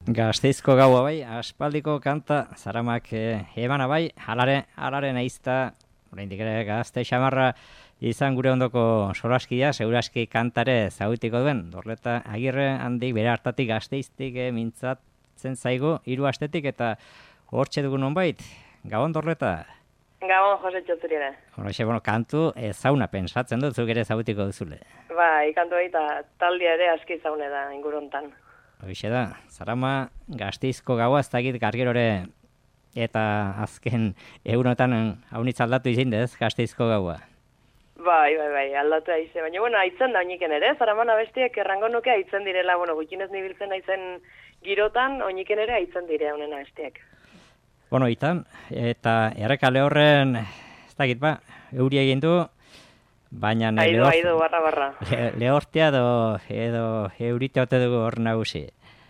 Gasteizko gaua bai, aspaldiko kanta, zaramak ebana bai, halaren aizta, oraindik ere gazte xamarra izan gure ondoko solaskia, seguraski kantare zautiko duen, Dorleta Agirre handik bere hartatik Gasteiztik mintzatzen zaigu, 3 astetik eta hortxe dugun nonbait, Gabon Dorleta. Gabon, Jose Txotzuriere. Horrexe, kantu zauna pensatzen dut, zuk ere zautiko duzule. Bai, kantu eta taldia ere aski zaune da ingurontan. Hoxe da, Zarama Gasteizko gaua ez dakit gargerore eta azken egunotan haunitz aldatu izin dez Gasteizko gaua. Bai, aldatu aize. Baina, aitzen da oiniken ere, Zaraman abestiek errango nuke aitzen direla, gutxinez nibiltzen aizen girotan, oiniken ere aitzen dire honen abestiek. Itan, eta errekale horren, ez dakit euri egin du, baina Aidu, barra. Lehortea edo eurite ote dugu hor nagusi.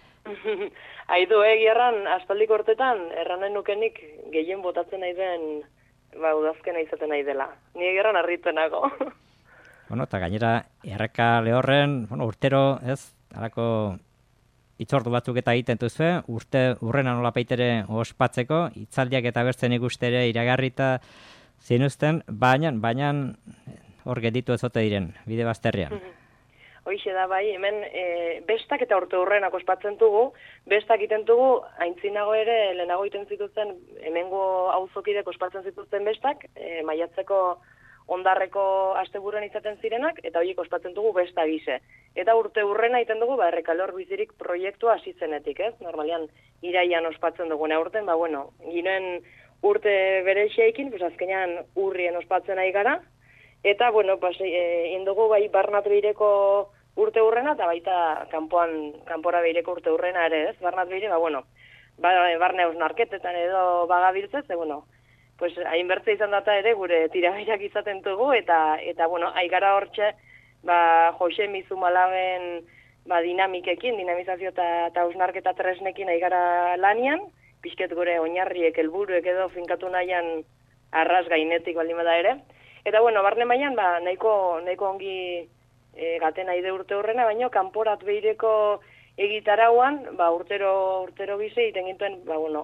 Aidu, egiarran, aspaldiko hortetan, erranen nukenik gehien botatzen nahi den, udazkena izaten nahi dela. Ni egiarran arrituenago. Eta gainera, errekale horren, urtero, ez, alako itzordu batzuk eta egiten duzue, urrena nolapaitere ospatzeko, itzaldiak eta bertzen ikustere iragarrita zinuzten, baina hor gelditu ez ote diren, bide bazterrean. Hoixe da bai, hemen bestak eta urte hurrenak ospatzen dugu, bestak iten dugu, aintzinago ere, lehenago iten zituzten, hemengo auzokidek ospatzen zituzten bestak, maiatzeko ondarreko asteburuan izaten zirenak, eta horiek ospatzen dugu besta gise. Eta urte hurrena iten dugu, errekale hor bizirik proiektua hasizenetik, ez? Normalian, iraian ospatzen duguna urten, ginoen urte bere xeikin, azkenean urrien ospatzen ari gara, eta, indugu bai barnat behireko urte hurrena, eta baita kanpora behireko urte hurrena ere, ez? Barnat behire, barne hausnarketetan edo bagabiltzez, hainbertze izan data ere gure tirabairak izaten dugu, eta aigara hortxe, Jose Mizu Malaben dinamikekin, dinamizazio eta hausnarketa tresnekin aigara lanian, pixket gure oinarriek, helburuek edo finkatu nahian arras gainetik baldin bada ere. Eta barne mailan nahiko ongi gaten nahi de urte horrena, baina kanporat behireko egitarauan, urtero bize egiten gintuen,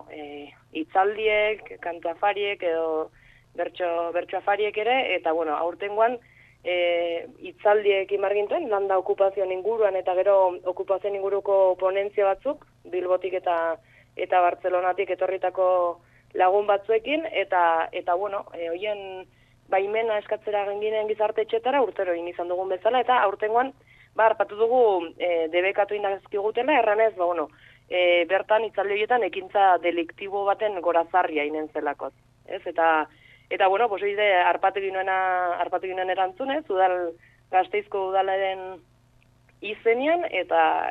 itzaldiek, kantu afariek edo bertso afariek ere, eta aurtengoan itzaldiek imargintuen, landa okupazioan inguruan eta gero okupazioan inguruko ponentzia batzuk, Bilbotik eta Bartzelonatik etorritako lagun batzuekin, eta hoien baimena eskatzera genginen gizarte etxetara urtero izan dugun bezala, eta aurtengoan harpatu dugu debekatu inazkigutela, erranez, bertan itzaldi horietan ekintza deliktibo baten gorazarria inen zelakoz. Hori harpatu ginoen erantzunez, Gasteizko udalaren izenean, eta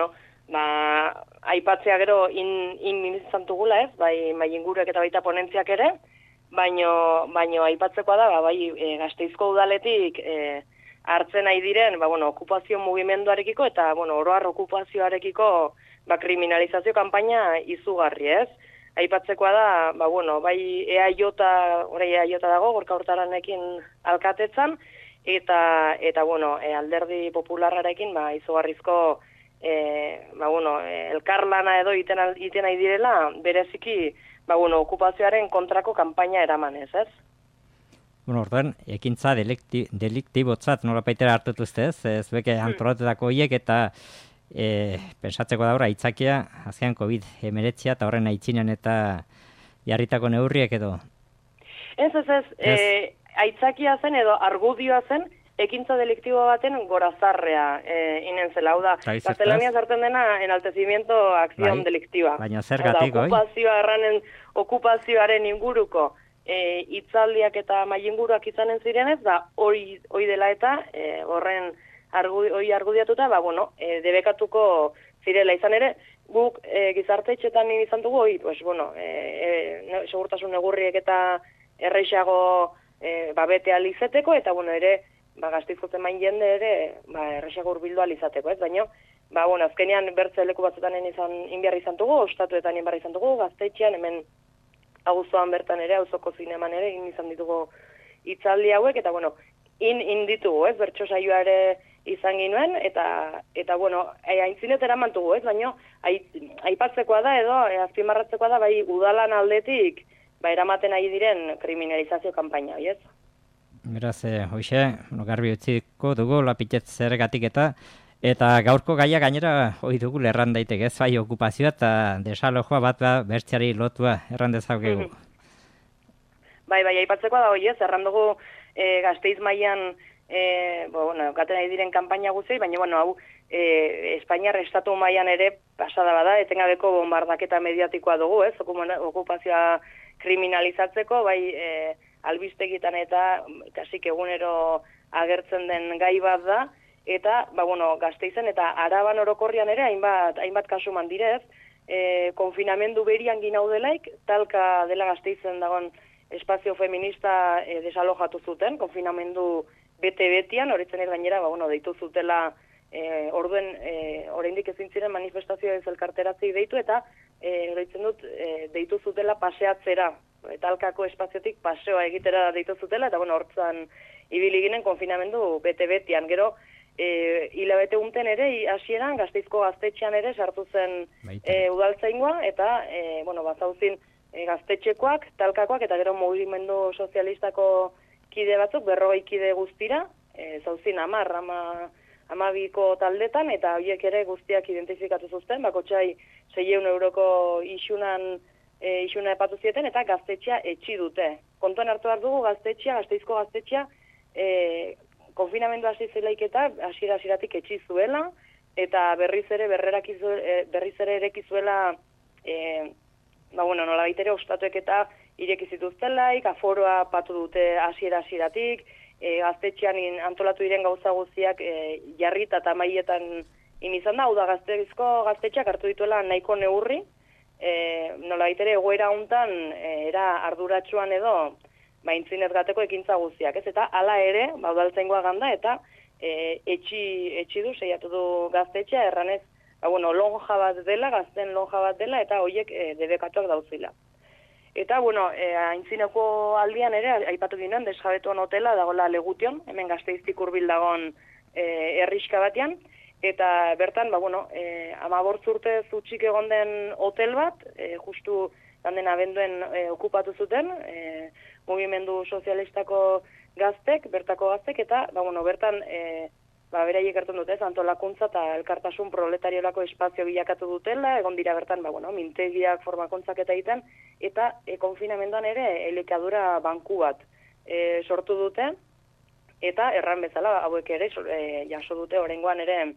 aipatzea gero izan dugula, ez, bai inguruek eta baita ponentziak ere, baino aipatzekoa da, Gasteizko udaletik hartzen nahi diren, okupazio mugimenduarekiko eta, oroar okupazioarekiko, kriminalizazio kanpaina izugarri, ez? Aipatzekoa da, bai EAJ dago, Gorka Hurtaranekin alkatetzan, eta alderdi popularrarekin, izugarrizko, elkarlana edo iten nahi direla, bereziki, okupazioaren kontrako kanpaina eramanez, ez? Orduan, ekintza deliktibotzat nolapaitera hartutuzte, ez beke antolatetako horiek eta pensatzeko daura aitzakia, azkean COVID-19 eta horren aitzinen eta jarritako neurriek edo? Ez. Aitzakia zen edo argudioa zen ekintza deliktibo baten gorazarrea inen zela. Hau da, gaztelaniaz hartzen dena enaltezimiento akzion deliktiba. Baina zergatik, okupazioaren inguruko itzaldiak eta mailinguruak izanen zirenez, hori dela eta horren hori argudiatuta, debekatuko zirela izan ere, guk gizarte etxetan izan dugu, segurtasun negurriek eta erreixago bete alizeteko, eta ere, Gasteizko zemain jende ere, erreixago urbildu alizateko, ez? Baina, azkenean bertze leku batzutan inbiarra izan dugu, ostatuetan inbiarra izan dugu, Gaztetxean, hemen auzoan bertan ere, auzoko zineman ere, izan ditugu itzaldi hauek, eta ditugu, ez, bertso saioa ere izan ginuen, eta bueno, aintzinet eramantugu, ez, baina aipatzekoa da edo azpimarratzekoa da, bai udalan aldetik, eramaten ari diren kriminalizazio kanpaina, ez? Beraz, hoxe, garbi utziko dugu, lapitet zergatik eta gaurko gaia gainera hoi dugu erran daiteke, ez bai okupazioa eta desalojoa bat bertzeari lotua erran dezakegu. Bai, aipatzekoa da hoi ez, erran dugu Gasteiz mailan gaten ari diren kanpaina guztiei, baina hau Espainiar estatu mailan ere pasada bada, etengabeko bombardaketa mediatikoa dugu, ez, okupazioa kriminalizatzeko, bai albistegitan eta kasik egunero agertzen den gai bat da, eta Gasteizen eta Araban orokorrian ere hainbat kasu mandirez, konfinamendu berian ginaudelaik, talka dela Gasteizen dagoen espazio feminista desalojatu zuten, konfinamendu bete-betian, horitzen gainera, deitu zutela, orduen, oraindik ezin ziren manifestazioa ez elkarteratzi deitu, eta horitzen dut, deitu zutela paseatzera, talkako espaziotik paseoa egitera deitu zutela, eta hortzan ibili ginen konfinamendu bete-betian. Gero, hilabete unten ere, hasieran Gasteizko gaztetxean ere sartu zen udaltzaingoa, eta bazauzin gaztetxekoak, talkakoak, eta gero mugimendu sozialistako kide batzuk, 40 kide guztira, zauzin 12ko taldetan, eta horiek ere guztiak identifikatu zuzten, bakotxai 600 euroko isuna epatu zieten, eta gaztetxea etxi dute. Kontuan hartu behar dugu Gasteizko gaztetxea, konfinamendu hasi zelaik eta hasieratik etxi zuela, eta berriz ere ereki zuela nola baitere ostatuek eta ireki zituztelaik, aforoa patu dute hasieratik, gaztetxean antolatu diren gauza guztiak jarrita eta maietan izan da, hau da Gasteizko gaztetxeak hartu dituela nahiko neurri, nola baitere egoera hontan era arduratsuan edo intzinet gateko ekintza guztiak, ez? Eta hala ere, udaltzaingoa ganda, eta etxi du, seiatu du gaztetxea, erranez, lonja bat dela, gazten lonja bat dela, eta horiek debekatuak dauzila. Eta, aintzineko aldian ere, aipatu ginen, desjabetuan hotela, dagoela Legution, hemen Gasteiztik hurbil dagoen herriska batean, eta bertan, 15 urte zutxik egon den hotel bat, justu den abenduen okupatu zuten, mugimendu sozialistako gaztek, bertako gaztek, eta bertan beraiek hartzen dute, antolakuntza eta elkartasun proletariolako espazio bilakatu dutela, egon dira bertan, mintegiak formakuntzak eta egiten, eta konfinamenduan ere elikadura banku bat sortu dute, eta erran bezala, hauek ere jaso dute oraingoan ere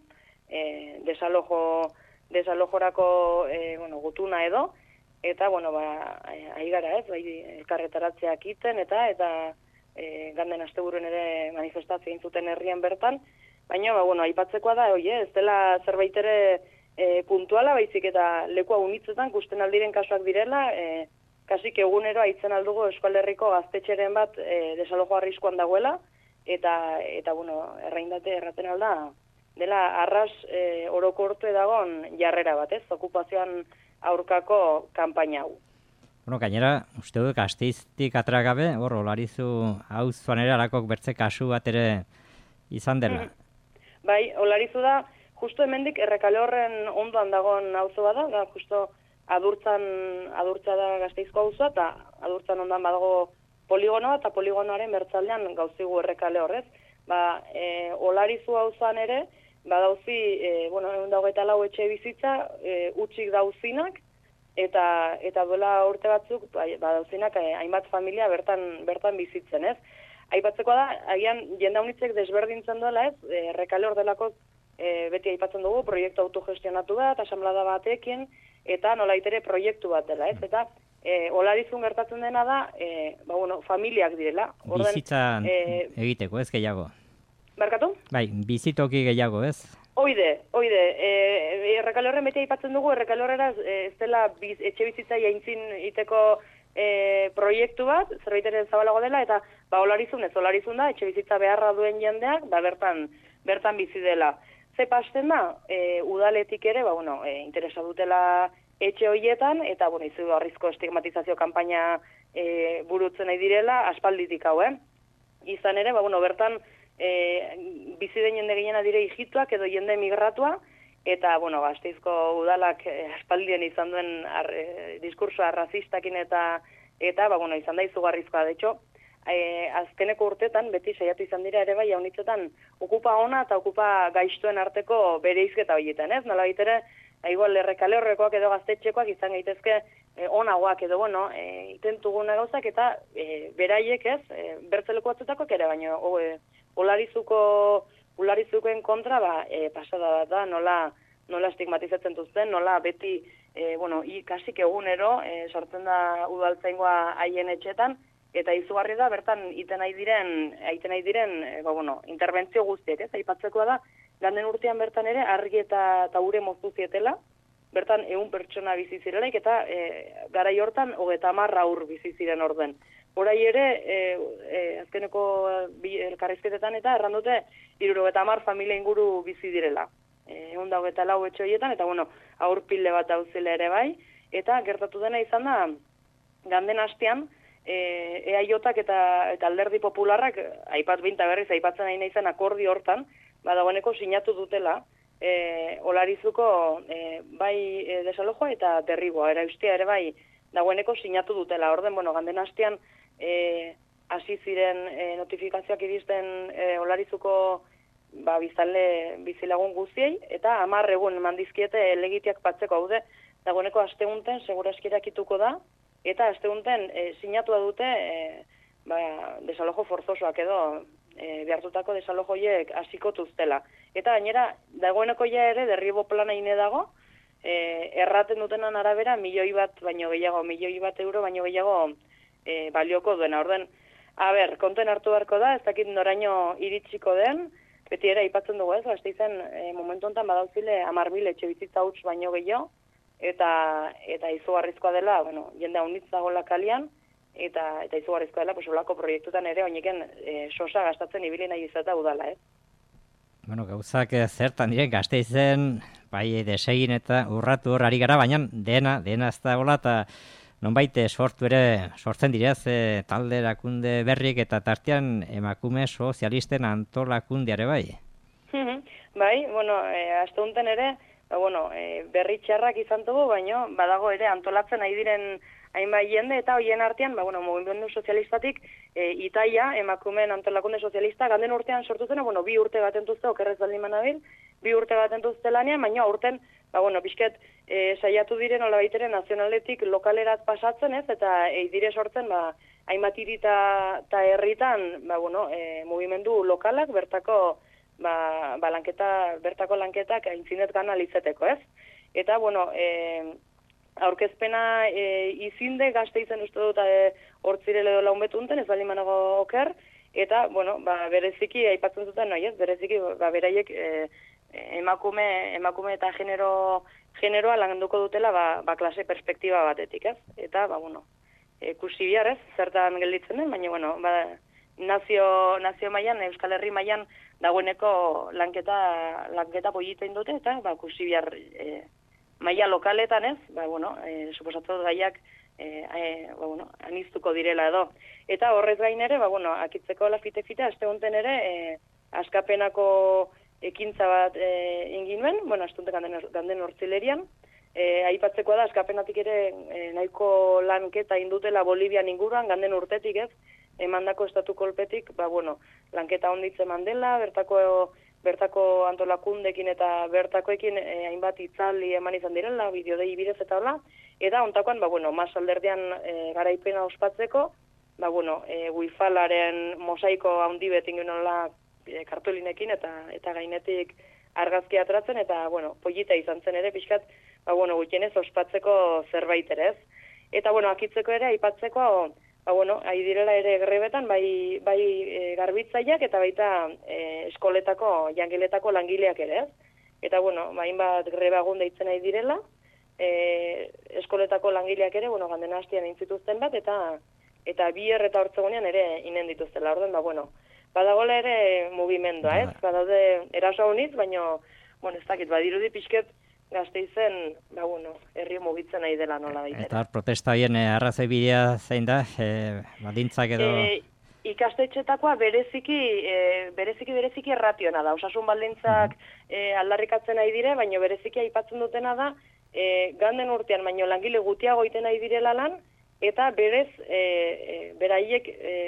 desalojorako gutuna edo, eta, ahi gara ez, elkarretaratzeak iten, eta ganden asteburuen ere manifestazio egin zuten herrian bertan, baina, aipatzekoa da, ez dela zerbait ere puntuala, baizik eta lekua unitzetan, gusten aldiren kasuak direla, kasik egunero aitzen aldugu Euskal Herriko gaztetxeren bat desalojo arriskuan dagoela, eta erraindate erraten alda, dela arras orokortu dagoen jarrera bat, ez, okupazioan aurkako kanpaina hau. Gainera, uste dut Gasteiztik atragabe, Olarizu auzoan ere alakok bertze kasu bat ere izan dela. Bai, Olarizu da, justu hemendik Errekale Horren ondoan dagoen auzo bada, da justu adurtza da Gasteizko auzoa, eta adurtzan ondoan badago poligonoa, eta poligonoaren bertzaldean gauzigu Errekale Horrez. Olarizu auzoan ere, badauzi, 124 etxe bizitza, utxik dauzinak, eta duela urte batzuk, badauzinak hainbat familia bertan bizitzen, ez? Aipatzeko da, agian jende haunitzek desberdintzen duela, ez? Errekale Hor delako beti aipatzen dugu, proiektu autogestionatu bat, asamblada batekin, eta nolaitere proiektu bat dela, ez? Eta Olarizun gertatzen dena da, familiak direla. Bizitzan egiteko, ez gehiago? Barkatu? Bai, bizitoki gehiago, ez? Oide. Errekale Horren beti aipatzen dugu, Errekale Horrera ez dela etxe bizitza jaintzin iteko proiektu bat, zerbaiteren zabalago dela, eta Olarizun ez, Olarizun da, etxe bizitza beharra duen jendeak, bertan bizi dela. Ze pasten da, udaletik ere, interesa dutela etxe horietan, eta, izu arrizko estigmatizazio kanpaina burutzen nahi direla, aspalditik hau, izan ere, bertan bizi den jende gehiena dire ijituak edo jende migratua, eta, Gasteizko udalak aspaldien izan duen diskursoa razistakin eta izan da izugarrizkoa, de hecho, azkeneko urtetan, beti saiatu izan dira ere bai, jaunitzetan, okupa ona eta okupa gaiztuen arteko bereizketa horietan, ez? Nola baitere, igual errekale horrekoak edo gaztetxekoak izan gaitezke onagoak edo, itentuguna gauzak eta beraiek ez, bertzeleko batzutakoak ere, baina olarizukoen kontra, pasada bat da, nola estigmatizatzen duzten, nola beti, ikasik egunero, sortzen da udaltzaingoa haien etxetan, eta izugarri da, bertan iten nahi diren, interbentzio guztiek, ez, aipatzekoa da, ganden urtean bertan ere, argi eta ure moztu zietela, bertan 100 pertsona bizi zirelaik, eta garai hortan 30 haur bizi ziren orden. Horai ere, azkeneko elkarrizketetan eta errandute 70 familia inguru bizi direla. 124 etxe horietan, eta haur pile bat dauzela ere bai, eta gertatu dena izan da, ganden hastean, EAJak eta alderdi popularrak, aipatzen nahi izan akordio hortan, dagoeneko sinatu dutela, Olarizuko bai desalojoa eta derriboa, eraustea ere bai dagoeneko sinatu dutela. Orden, ganden hastean hasi ziren notifikazioak iristen Olarizuko bizilagun guztiei, eta 10 egun mandizkiete legitiak patzeko haude, dagoeneko asteunten seguraski erakituko da, eta asteunten sinatua dute desalojo forzosoak edo behartutako desalojoiek hasiko tuztela. Eta gainera, dagoeneko ja ere derribo plana ine dago, erraten dutenan arabera milioi bat euro baino gehiago balioko duena. Orden, konten hartu beharko da, ez dakit noraino iritsiko den, beti ere aipatzen dugu ez, Gasteizen momentu honetan badauzile 10.000 etxe bizitza huts baino gehiago, eta izugarrizkoa dela, jende haunitz dagoela kalian, eta izugarrizkoa dela, olako proiektutan ere, oineken sosa gastatzen ibili nahi izata udala, ez? Gauzak zertan diren Gasteizen, bai desegin eta urratu hor ari gara, baina dena ez da gola, eta nonbait sortzen direaz talde erakunde berrik eta tartean emakume sozialisten antolakundeare bai. Bai, aste honetan ere, berri txarrak izan dugu, baina badago ere antolatzen nahi diren hainbat jende, eta hoien artean, mugimendu sozialistatik, Itaia, emakumeen antolakunde sozialista, ganden urtean sortu zena, 2 urte baten duzte, okerrez baldin manabil, 2 urte baten duzte lanean, baina urten, pixket, saiatu diren, hola baitere, nazionaletik lokalerat pasatzen ez, eta dire sortzen, hainbat hirita eta herritan, mugimendu lokalak, bertako lanketak aintzinet gana lizeteko, ez? Eta, aurkezpena izinde Gasteizen uste dut hortzirele edo launbetunten, ez bali manago oker, eta, bereziki, aipatzen zuten, bereziki, beraiek emakume eta generoa landuko dutela, klase perspektiba batetik, ez? Eta, ikusi bihar, ez? Zertan gelditzen den, baina, nazio mailan, Euskal Herri mailan dagoeneko lanketa politein dute, eta, ikusi bihar maila lokaletan ez, suposatu gaiak aniztuko direla edo. Eta horrez gain ere, akitzeko lafite-fite, aste honetan ere, askapenako ekintza bat inginuen, astunte ganden hortzilerian, aipatzekoa da, askapenatik ere nahiko lanketa indutela Bolivian inguruan, ganden urtetik ez, emandako estatu kolpetik, lanketa onditzen mandela, bertako antolakundekin eta bertakoekin hainbat itzaldi eman izan direla, bideodei bidez eta hola, eta ontakoan, mas alderdian garaipena ospatzeko, Guifalaren mosaiko handi betin genola kartolinekin eta gainetik argazki atratzen, eta, polita izan zen ere, pixkat, gutienez ospatzeko zerbait ere ez. Eta, akitzeko ere, aipatzeko, ari direla ere grebetan, bai garbitzaileak eta baita eskoletako, jangeletako langileak ere, ez? Eta, hainbat greba egun deitzen ari direla, eskoletako langileak ere, ganden hastian intzituzten bat, eta biher eta hortzegunean ere inen dituztela. Orden, badagoela ere mugimendua, ez? Badaude eraso honiz, baina, ez dakit, badirudi pixket, Gasteizen, herri mugitzen nahi dela nola daitera. Eta protesta horien arrazoi bidea zein da, baldintzak edo... ikastetxetakoa bereziki errationa da. Osasun baldintzak aldarrikatzen nahi dire, baina bereziki aipatzen dutena da, ganden urtean, baino langile gutiago iten nahi direla lan, eta berez, beraiek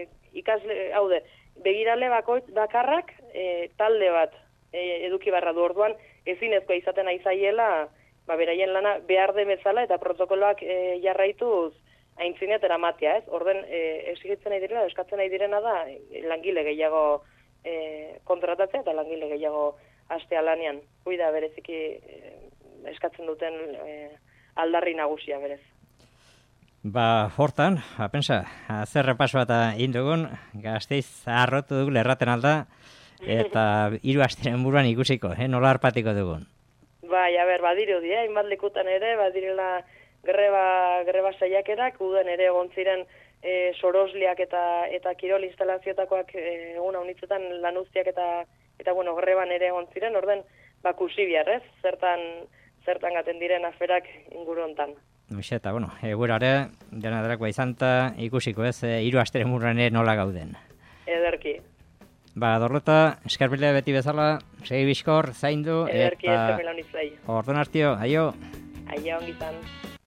begirale bakarrak talde bat eduki barra du. Orduan, ezinezkoa izaten nahi zaiela, beraien lana behar den bezala eta protokoloak jarraituz aintzinetera matia, ez? Orden, exigitzen nahi direla, eskatzen nahi direna da, langile gehiago kontratatzea eta langile gehiago hastea lanean. Hoi da bereziki eskatzen duten aldarri nagusia berez. Hortan, pensa, zer repaso bat egin dugun, Gasteiz harrotu dugu lerraten alda, eta 3 asteren buruan ikusiko, nola harpatiko dugun. Badirudi, hainbat lekutan ere, badirela greba saiakerak, uden ere egon ziren sorosliak eta kirol instalazioetakoak egun haunitzetan lanuztiak eta greban ere egon ziren, orden kusi bihar, ez? Zertan gaten diren aferak inguru hontan. Eta, egurare, dena darakoa izan eta ikusiko ez, 3 asteren buruan ere nola gauden. Ederki. Dorlota, eskarpilea beti bezala, segi bizkor, zaindu, ederki, eta orduan hartio, aio. Aio, ongizan.